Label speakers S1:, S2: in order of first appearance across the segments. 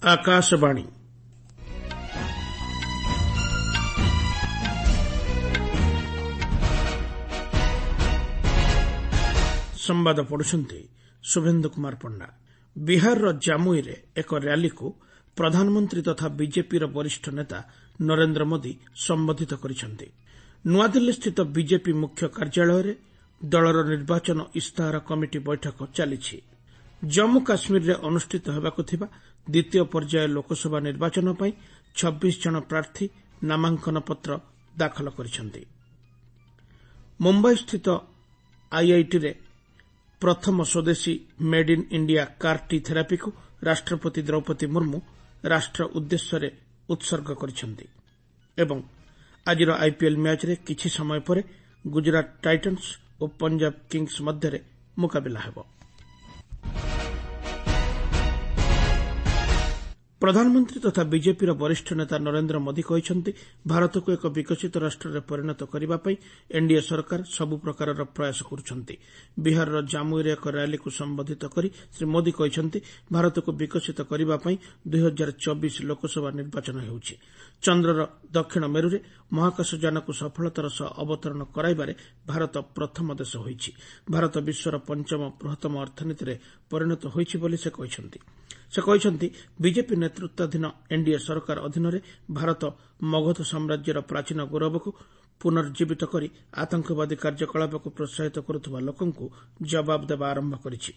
S1: आकाशवाणी संवाद पढ़ुछंती शुभेन्दु कुमार पंडा। बिहार जामुई रे एक रैली को प्रधानमंत्री तथा बीजेपी वरिष्ठ नेता नरेंद्र मोदी संबोधित करिसेंती। नुआदिल्ली स्थित बीजेपी मुख्य कार्यालय रे दलर निर्वाचन इस्ताहार कमिटी बैठक चली। जम्मू काश्मीर रे अनुष्ठित हेबाकु थिबा द्वितीय पर्याय लोकसभा निर्वाचन पई 26 जन प्रार्थी नामांकन पत्र दाखल करिसेंती। मुंबई स्थित आईआईटी रे प्रथम स्वदेशी made in India car T therapy को राष्ट्रपति द्रौपदी मुर्मू राष्ट्र उद्देश्य रे उत्सर्ग करिसेंती एवं आजिर आईपीएल मैच रे किछि समय परे गुजरात टाइटन्स और पंजाब किंग्स मध्य मुकाबिला हेबो। प्रधानमंत्री तथा बीजेपी वरिष्ठ नेता नरेंद्र मोदी कहते भारत को एक विकसित राष्ट्र में परिणत करने एनडीए सरकार सबु प्रकार प्रयास करुछंती। बिहार जामुई रे एक रैली को संबोधित करी श्री मोदी कहते भारत को विकसित करने 2024 लोकसभा निर्वाचन हेउछि। चंद्रर दक्षिण मेरुरे महाकाशयान को सफलतार सह अवतरण कराइबारे भारत प्रथम देश होइछि। भारत विश्वर पंचम बृहत्तम अर्थनीति रे परिणत होइछि बोली से कहते बीजेपी नेतृत्वाधीन एनडीए सरकार अधीन भारत मगध साम्राज्यर प्राचीन गौरव को पुनर्जीवित करी आतंकवादी कार्यकलाप को प्रोत्साहित करुवा लोकंकु जवाब देवा आरंभ करिछि।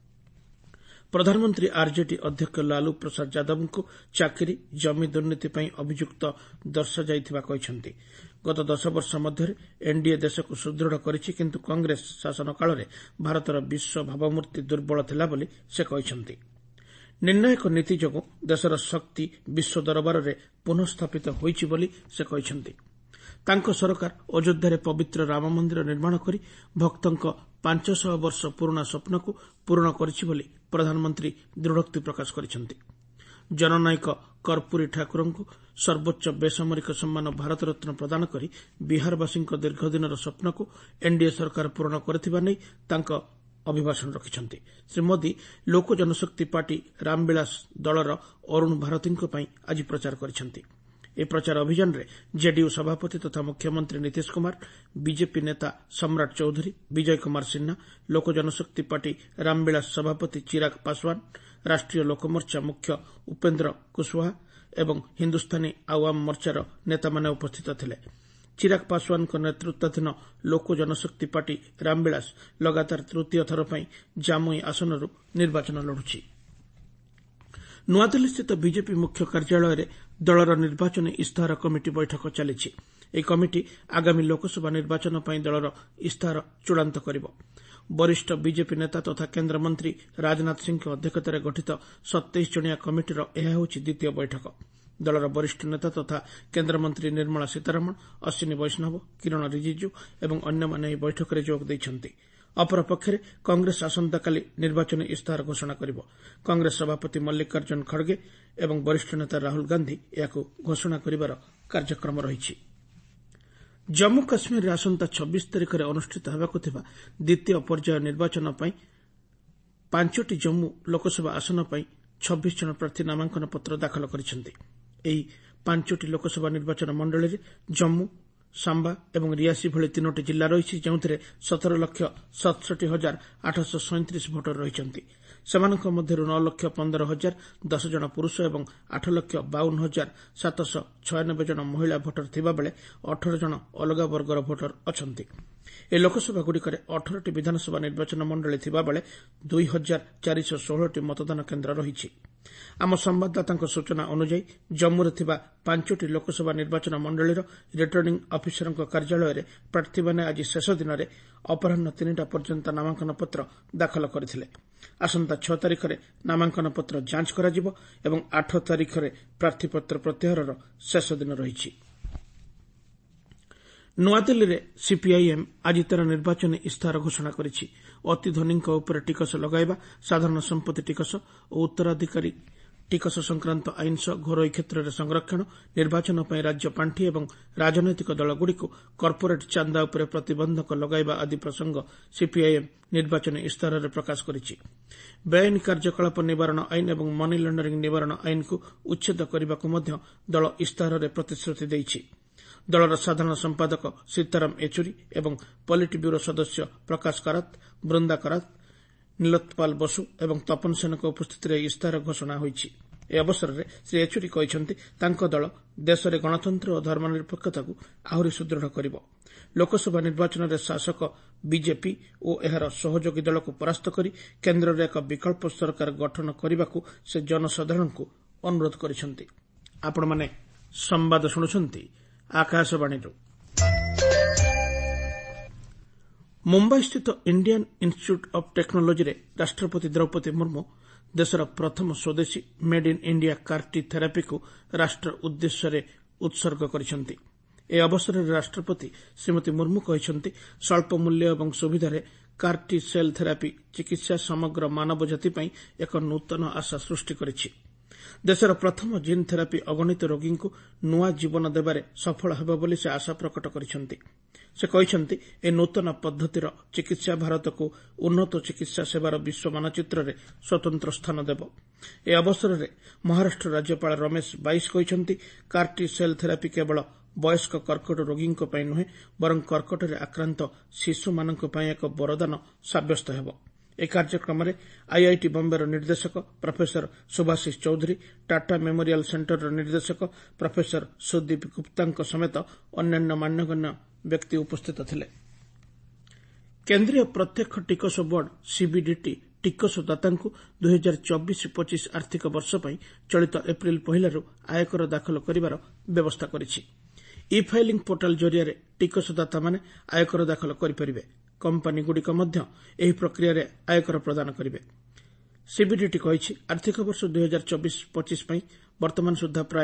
S1: प्रधानमंत्री आरजेडी अध्यक्ष लालू प्रसाद यादव को चाकरी जमी दुर्नीति पर अभियुक्त दर्शा जाइथिबा कहते गत 10 वर्ष मध्य एनडीए देश को सुदृढ़ करिछि, किंतु कांग्रेस शासन काल में भारतर विश्व भावमूर्ति दुर्बल थिला बोली से कहते। निर्णायक नीति जोगु देशर शक्ति विश्व दरबार में पुनःस्थापित होइछि बोली से कहते। तांको सरकार अयोध्या पवित्र राम मंदिर निर्माण करी भक्तंक 500 वर्ष पुराना स्वप्न को पूर्ण करिछि बोली प्रधानमंत्री दृढ़ोक्ति प्रकाश करिसेंती। जननायक कर्पूरी ठाकुर को सर्वोच्च बेसामरिक सम्मान भारत रत्न प्रदान करी बिहारवासी दीर्घदिन स्वप्न को एनडीए सरकार पूर्ण करथिबा नै तांको अभिभाषण रखिछंती। श्री मोदी लोक जनशक्ति पार्टी रामविलास दलर अरुण भारती आज प्रचार करिसेंती। ए प्रचार अभियान रे जेडीयू सभापति तथा मुख्यमंत्री नीतीश कुमार, बीजेपी नेता सम्राट चौधरी, विजय कुमार सिन्हा, लोक जनशक्ति पार्टी रामविलास सभापति चिराग पासवान, राष्ट्रीय लोकमोर्चा मुख्य उपेन्द्र कुशवाहा एवं हिंदुस्तानी आवाम मोर्चार नेता माने उपस्थित थिले। चिराग पासवान नेतृत्वाधीन लोक जनशक्ति पार्टी रामविलास लगातार तृतीय थर पर जामुई आसनरू निर्वाचन लड़ुछि। नुआदिल्ली स्थित बीजेपी मुख्य कार्यालय रे दलर निर्वाचन इस्ताहार कमिटी बैठक चली। यह कमिटी आगामी लोकसभा निर्वाचन पर दलर इस्ताहार चूड़ांत करिबो। वरिष्ठ बीजेपी नेता तथा केन्द्रमंत्री राजनाथ सिंह अध्यक्षतार गठित 27 जनिया कमिटीर यह होछि द्वितीय बैठक। दलर वरिष्ठ नेता तथा केन्द्रमंत्री निर्मला सीतारमण, अश्विनी वैष्णव, किरण रिजिजू एवं अन्य माने बैठक में जोग दैछंती। अपरपक्षे कांग्रेस आसंताकाली निर्वाचन इस्ताहार घोषणा करिबो। कांग्रेस सभापति मल्लिकार्जुन खड़गे एवं वरिष्ठ नेता राहुल गांधी याकू घोषणा करिबार कार्यक्रम रहिछि। जम्मू काश्मीर रे आसंता 26 तारिख रे अनुष्ठित हेबाकु थिबा द्वितीय पर्याय निर्वाचन पई 5टी जम्मू लोकसभा आसन पई 26 जन प्रार्थी नामांकन पत्र दाखल करिसेंती। एही 5टी लोकसभा निर्वाचन मंडली रे जम्मू, सांबा एवं रियासी भली 3टी जिला रही जो 17,67,837 भोटर रही। सेमानक मध्यरु 9,15,010 जन पुरुष एवं 8,52,796 जन महिला भोटर थिबा बेले 18 जन अलगा वर्गर भोटर अछंती। ए लोकसभा गुड़िकरे 18टी विधानसभा निर्वाचन मंडली थिबा बेले 2,416टी मतदान केन्द्र रही। आम संवाददाता सूचना अनुसार जम्मू रे थिबा 5टी लोकसभा निर्वाचन मंडलीर रिटर्निंग अफिसर कार्यालय रे प्रार्थी माने आज शेष दिन में अपराह्न 3टा पर्यंत नामांकन पत्र दाखल करथिले। आसंता 6 तारिख रे नामांकन पत्र जांच कराजिबो एवं 8 तारिख रे प्रार्थीपत्र प्रत्याहारर शेष दिन रही। नुआदिल्ली रे सीपीआईएम आज तार निर्वाचन इस्ताहार घोषणा करिछि। अति धनींक उपर टिकस लगाइबा, साधारण संपत्ति टिकस और उत्तराधिकारी ଟିକସ ସଂକ୍ରାନ୍ତ ଆଇନ ସହ ଘରୋଇ କ୍ଷେତ୍ରରେ ସଂରକ୍ଷଣ, ନିର୍ବାଚନ ପାଇଁ ରାଜ୍ୟ ପାଣ୍ଠି ଏବଂ ରାଜନୈତିକ ଦଳଗୁଡ଼ିକୁ କର୍ପୋରେଟ୍ ଚାନ୍ଦା ଉପରେ ପ୍ରତିବନ୍ଧକ ଲଗାଇବା ଆଦି ପ୍ରସଙ୍ଗ ସିପିଆଇଏମ୍ ନିର୍ବାଚନୀ ଇସ୍ତାହାରରେ ପ୍ରକାଶ କରିଛି। ବେଆଇନ କାର୍ଯ୍ୟକଳାପ ନିବାରଣ ଆଇନ ଏବଂ ମନି ଲଣ୍ଡରିଂ ନିବାରଣ ଆଇନକୁ ଉଚ୍ଛେଦ କରିବାକୁ ମଧ୍ୟ ଦଳ ଇସ୍ତାହାରରେ ପ୍ରତିଶ୍ରୁତି ଦେଇଛି। ଦଳର ସାଧାରଣ ସମ୍ପାଦକ ସୀତାରାମ ୟେଚୁରୀ ଏବଂ ପଲିଟ୍ ବ୍ୟୁରୋ ସଦସ୍ୟ ପ୍ରକାଶ କାରାତ୍, ବୃନ୍ଦା କାରାତ୍, ନୀଲୋତ୍ପାଲ ବସୁ ଏବଂ ତପନ ସେନଙ୍କ ଉପସ୍ଥିତିରେ ଏହି ଇସ୍ତାହାର ଘୋଷଣା ହୋଇଛି। ଏହି ଅବସରରେ ଶ୍ରୀ ୟେଚୁରୀ କହିଛନ୍ତି ତାଙ୍କ ଦଳ ଦେଶରେ ଗଣତନ୍ତ୍ର ଓ ଧର୍ମନିରପେକ୍ଷତାକୁ ଆହୁରି ସୁଦୃଢ଼ କରିବ। ଲୋକସଭା ନିର୍ବାଚନରେ ଶାସକ ବିଜେପି ଓ ଏହାର ସହଯୋଗୀ ଦଳକୁ ପରାସ୍ତ କରି କେନ୍ଦ୍ରରେ ଏକ ବିକଳ୍ପ ସରକାର ଗଠନ କରିବାକୁ ସେ ଜନସାଧାରଣଙ୍କୁ ଅନୁରୋଧ କରିଛନ୍ତି। ଆପଣମାନେ ସମ୍ବାଦ ଶୁଣୁଛନ୍ତି ଆକାଶବାଣୀରୁ। ମୁମ୍ବାଇସ୍ଥିତ ଇଣ୍ଡିଆନ୍ ଇନ୍ଷ୍ଟିଚ୍ୟୁଟ୍ ଅଫ୍ ଟେକ୍ନୋଲୋଜିରେ ରାଷ୍ଟ୍ରପତି ଦ୍ରୌପଦୀ ମୁର୍ମୁ ଦେଶର ପ୍ରଥମ ସ୍ୱଦେଶୀ ମେଡ୍ ଇନ୍ ଇଣ୍ଡିଆ କାର୍ଟି ଥେରାପିକୁ ରାଷ୍ଟ୍ର ଉଦ୍ଦେଶ୍ୟରେ ଉତ୍ସର୍ଗ କରିଛନ୍ତି। ଏହି ଅବସରରେ ରାଷ୍ଟ୍ରପତି ଶ୍ରୀମତୀ ମୁର୍ମୁ କହିଛନ୍ତି ସ୍ୱଳ୍ପ ମୂଲ୍ୟ ଏବଂ ସୁବିଧାରେ କାର୍ଟି ସେଲ୍ ଥେରାପି ଚିକିତ୍ସା ସମଗ୍ର ମାନବ ଜାତି ପାଇଁ ଏକ ନୂତନ ଆଶା ସୃଷ୍ଟି କରିଛି। ଦେଶର ପ୍ରଥମ ଜିନ୍ ଥେରାପି ଅଗଣିତ ରୋଗୀଙ୍କୁ ନୂଆ ଜୀବନ ଦେବାରେ ସଫଳ ହେବ ବୋଲି ସେ ଆଶା ପ୍ରକଟ କରିଛନ୍ତି। ସେ କହିଛନ୍ତି ଏହି ନୂତନ ପଦ୍ଧତିର ଚିକିତ୍ସା ଭାରତକୁ ଉନ୍ନତ ଚିକିତ୍ସା ସେବାର ବିଶ୍ୱ ମାନଚିତ୍ରରେ ସ୍ୱତନ୍ତ୍ର ସ୍ଥାନ ଦେବ। ଏହି ଅବସରରେ ମହାରାଷ୍ଟ୍ର ରାଜ୍ୟପାଳ ରମେଶ ବାଇସ୍ କହିଛନ୍ତି କାର୍ଟି ସେଲ୍ ଥେରାପି କେବଳ ବୟସ୍କ କର୍କଟ ରୋଗୀଙ୍କ ପାଇଁ ନୁହେଁ ବରଂ କର୍କଟରେ ଆକ୍ରାନ୍ତ ଶିଶୁମାନଙ୍କ ପାଇଁ ଏକ ବରଦାନ ସାବ୍ୟସ୍ତ ହେବ। ଏହି କାର୍ଯ୍ୟକ୍ରମରେ ଆଇଆଇଟି ବମ୍ବେର ନିର୍ଦ୍ଦେଶକ ପ୍ରଫେସର ସୁଭାଶିଷ ଚୌଧୁରୀ, ଟାଟା ମେମୋରିଆଲ୍ ସେଣ୍ଟରର ନିର୍ଦ୍ଦେଶକ ପ୍ରଫେସର ସୁଦୀପ ଗୁପ୍ତାଙ୍କ ସମେତ ଅନ୍ୟାନ୍ୟ ମାନ୍ୟଗଣ୍ୟ ବ୍ୟକ୍ତି ଉପସ୍ଥିତ ଥିଲେ। କେନ୍ଦ୍ରୀୟ ପ୍ରତ୍ୟକ୍ଷ ଟିକସ ବୋର୍ଡ ସିବିଡିଟି ଟିକସଦାତାଙ୍କୁ 2024-25 ଆର୍ଥିକ ବର୍ଷ ପାଇଁ ଚଳିତ ଏପ୍ରିଲ 1ରୁ ଆୟକର ଦାଖଲ କରିବାର ବ୍ୟବସ୍ଥା କରିଛି। ଇ ଫାଇଲିଂ ପୋର୍ଟାଲ ଜରିଆରେ ଟିକସଦାତାମାନେ ଆୟକର ଦାଖଲ କରିପାରିବେ। କମ୍ପାନୀଗୁଡ଼ିକ ମଧ୍ୟ ଏହି ପ୍ରକ୍ରିୟାରେ ଆୟକର ପ୍ରଦାନ କରିବେ। ସିବିଡିଟି କହିଛି ଆର୍ଥିକ ବର୍ଷ 2024-25 ପାଇଁ ବର୍ତ୍ତମାନ ସୁଦ୍ଧା ପ୍ରାୟ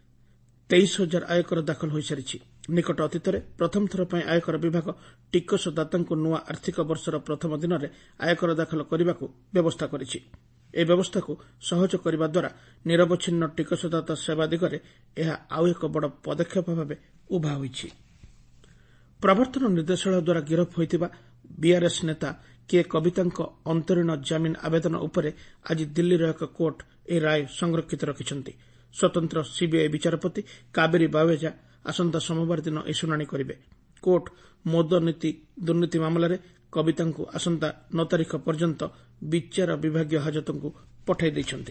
S1: 23,000 ଆୟକର ଦାଖଲ ହୋଇସାରିଛି। ନିକଟ ଅତୀତରେ ପ୍ରଥମ ଥର ପାଇଁ ଆୟକର ବିଭାଗ ଟିକସଦାତାଙ୍କୁ ନୂଆ ଆର୍ଥିକ ବର୍ଷର ପ୍ରଥମ ଦିନରେ ଆୟକର ଦାଖଲ କରିବାକୁ ବ୍ୟବସ୍ଥା କରିଛି। ଏହି ବ୍ୟବସ୍ଥାକୁ ସହଜ କରିବା ଦ୍ୱାରା ନିରବଚ୍ଛିନ୍ନ ଟିକସଦାତା ସେବା ଦିଗରେ ଏହା ଆଉ ଏକ ବଡ଼ ପଦକ୍ଷେପ ଭାବେ ଉଭା ହୋଇଛି। ପ୍ରବର୍ତ୍ତନ ନିର୍ଦ୍ଦେଶାଳୟ ଦ୍ୱାରା ଗିରଫ ହୋଇଥିବା ବିଆର୍ଏସ୍ ନେତା କେ କବିତାଙ୍କ ଅନ୍ତରୀଣ ଜାମିନ ଆବେଦନ ଉପରେ ଆଜି ଦିଲ୍ଲୀର ଏକ କୋର୍ଟ ଏହି ରାୟ ସଂରକ୍ଷିତ ରଖିଛନ୍ତି। ସ୍ୱତନ୍ତ୍ର ସିବିଆଇ ବିଚାରପତି କାବେରୀ ବାୱେଜା ଆସନ୍ତା ସୋମବାର ଦିନ ଏହି ଶୁଣାଣି କରିବେ। କୋର୍ଟ ମଦ ନୀତି ଦୁର୍ନୀତି ମାମଲାରେ କବିତାଙ୍କୁ ଆସନ୍ତା 9 ତାରିଖ ପର୍ଯ୍ୟନ୍ତ ବିଚାର ବିଭାଗୀୟ ହାଜତକୁ ପଠାଇ ଦେଇଛନ୍ତି।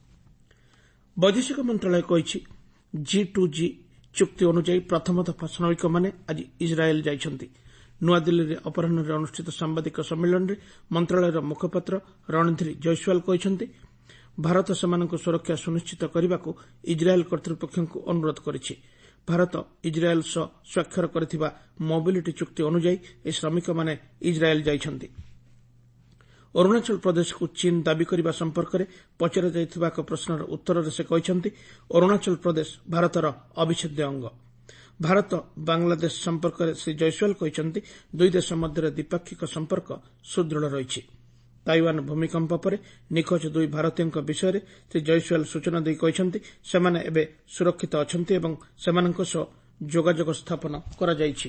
S1: ବୈଦେଶିକ ମନ୍ତ୍ରଣାଳୟ କହିଛି G2G ଚୁକ୍ତି ଅନୁଯାୟୀ ପ୍ରଥମ ଦଫା ଶ୍ରମିକମାନେ ଆଜି ଇସ୍ରାଏଲ୍ ଯାଇଛନ୍ତି। ନୂଆଦିଲ୍ଲୀରେ ଅପରାହ୍ନରେ ଅନୁଷ୍ଠିତ ସାମ୍ବାଦିକ ସମ୍ମିଳନୀରେ ମନ୍ତ୍ରଣାଳୟର ମୁଖପାତ୍ର ରଣଧୀର ଜୟସ୍ୱାଲ କହିଛନ୍ତି ଭାରତ ସେମାନଙ୍କୁ ସୁରକ୍ଷା ସୁନିଶ୍ଚିତ କରିବାକୁ ଇସ୍ରାଏଲ୍ କର୍ତ୍ତୃପକ୍ଷଙ୍କୁ ଅନୁରୋଧ କରିଛି। ଭାରତ ଇସ୍ରାଏଲ୍ ସହ ସ୍ୱାକ୍ଷର କରିଥିବା ମୋବିଲିଟି ଚୁକ୍ତି ଅନୁଯାୟୀ ଏହି ଶ୍ରମିକମାନେ ଇସ୍ରାଏଲ୍ ଯାଇଛନ୍ତି। ଅରୁଣାଚଳ ପ୍ରଦେଶକୁ ଚୀନ୍ ଦାବି କରିବା ସମ୍ପର୍କରେ ପଚରାଯାଇଥିବା ଏକ ପ୍ରଶ୍ନର ଉତ୍ତରରେ ସେ କହିଛନ୍ତି ଅରୁଣାଚଳ ପ୍ରଦେଶ ଭାରତର ଅବିଚ୍ଛେଦ୍ୟ ଅଙ୍ଗ। ଭାରତ ବାଂଲାଦେଶ ସମ୍ପର୍କରେ ଶ୍ରୀ ଜୟସ୍ୱାଲ କହିଛନ୍ତି ଦୁଇ ଦେଶ ମଧ୍ୟରେ ଦ୍ୱିପାକ୍ଷିକ ସମ୍ପର୍କ ସୁଦୃଢ଼ ରହିଛି। ତାଇୱାନ ଭୂମିକମ୍ପ ପରେ ନିଖୋଜ 2 ଭାରତୀୟଙ୍କ ବିଷୟରେ ଶ୍ରୀ ଜୟସ୍ୱାଲ ସୂଚନା ଦେଇ କହିଛନ୍ତି ସେମାନେ ଏବେ ସୁରକ୍ଷିତ ଅଛନ୍ତି ଏବଂ ସେମାନଙ୍କ ସହ ଯୋଗାଯୋଗ ସ୍ଥାପନ କରାଯାଇଛି।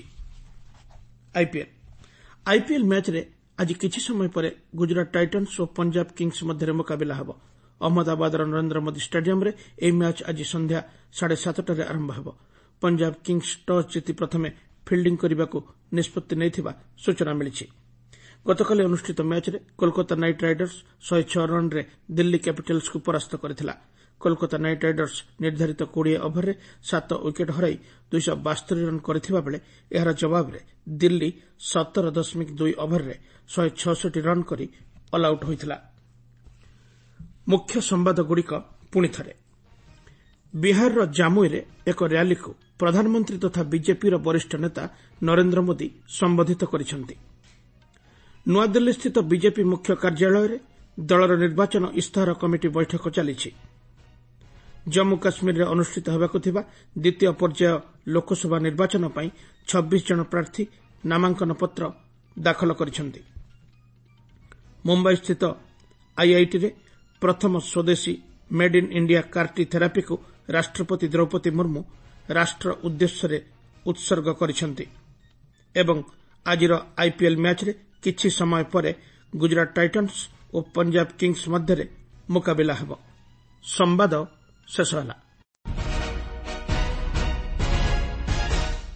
S1: ଆଇପିଏଲ୍ ମ୍ୟାଚ୍ରେ ଆଜି କିଛି ସମୟ ପରେ ଗୁଜରାଟ ଟାଇଟନ୍ସ ଓ ପଞ୍ଜାବ କିଙ୍ଗ୍ସ ମଧ୍ୟରେ ମୁକାବିଲା ହେବ। ଅହମ୍ମଦାବାଦର ନରେନ୍ଦ୍ର ମୋଦି ଷ୍ଟାଡିୟମ୍ରେ ଏହି ମ୍ୟାଚ୍ ଆଜି ସନ୍ଧ୍ୟା 7:30ରେ ଆରମ୍ଭ ହେବ। ପଞ୍ଜାବ କିଙ୍ଗ୍ସ ଟସ୍ ଜିତି ପ୍ରଥମେ ଫିଲ୍ଡିଂ କରିବାକୁ ନିଷ୍ପତ୍ତି ନେଇଥିବା ସୂଚନା ମିଳିଛି। ଗତକାଲି ଅନୁଷ୍ଠିତ ମ୍ୟାଚ୍ରେ କୋଲକାତା ନାଇଟ୍ ରାଇଡର୍ସ 106 ରନ୍ରେ ଦିଲ୍ଲୀ କ୍ୟାପିଟାଲ୍ସକୁ ପରାସ୍ତ କରିଥିଲା। କୋଲକାତା ନାଇଟ୍ ରାଇଡର୍ସ ନିର୍ଦ୍ଧାରିତ 20 ଓଭରରେ 7 ୱିକେଟ୍ ହରାଇ 272 ରନ୍ କରିଥିବା ବେଳେ ଏହାର ଜବାବରେ ଦିଲ୍ଲୀ 17.2 ଓଭରରେ 166 ରନ୍ କରି ଅଲ୍ ଆଉଟ୍ ହୋଇଥିଲା। ମୁଖ୍ୟ ସମ୍ବାଦଗୁଡ଼ିକ ପୁଣିଥରେ। ବିହାରର ଜାମୁଇରେ ଏକ ର୍ୟାଲିକୁ ପ୍ରଧାନମନ୍ତ୍ରୀ ତଥା ବିଜେପିର ବରିଷ୍ଠ ନେତା ନରେନ୍ଦ୍ର ମୋଦି ସମ୍ବୋଧିତ କରିଛନ୍ତି। ନୂଆଦିଲ୍ଲୀସ୍ଥିତ ବିଜେପି ମୁଖ୍ୟ କାର୍ଯ୍ୟାଳୟରେ ଦଳର ନିର୍ବାଚନ ଇସ୍ତାହାର କମିଟି ବୈଠକ ଚାଲିଛି। ଜମ୍ମୁ କାଶ୍ମୀରରେ ଅନୁଷ୍ଠିତ ହେବାକୁ ଥିବା ଦ୍ୱିତୀୟ ପର୍ଯ୍ୟାୟ ଲୋକସଭା ନିର୍ବାଚନ ପାଇଁ 26 ଜଣ ପ୍ରାର୍ଥୀ ନାମାଙ୍କନ ପତ୍ର ଦାଖଲ କରିଛନ୍ତି। ମୁମ୍ବାଇସ୍ଥିତ ଆଇଆଇଟିରେ ପ୍ରଥମ ସ୍ୱଦେଶୀ made in India CAR T therapy को राष्ट्रपति द्रौपदी मुर्मू राष्ट्र उद्देश्य उत्सर्ग करिसेंति एवं आजिर आईपीएल मैच रे किछि समय परे गुजरात टाइटन्स और पंजाब किंग्स मध्य मुकाबिला हेबो। संवाद शेष होला।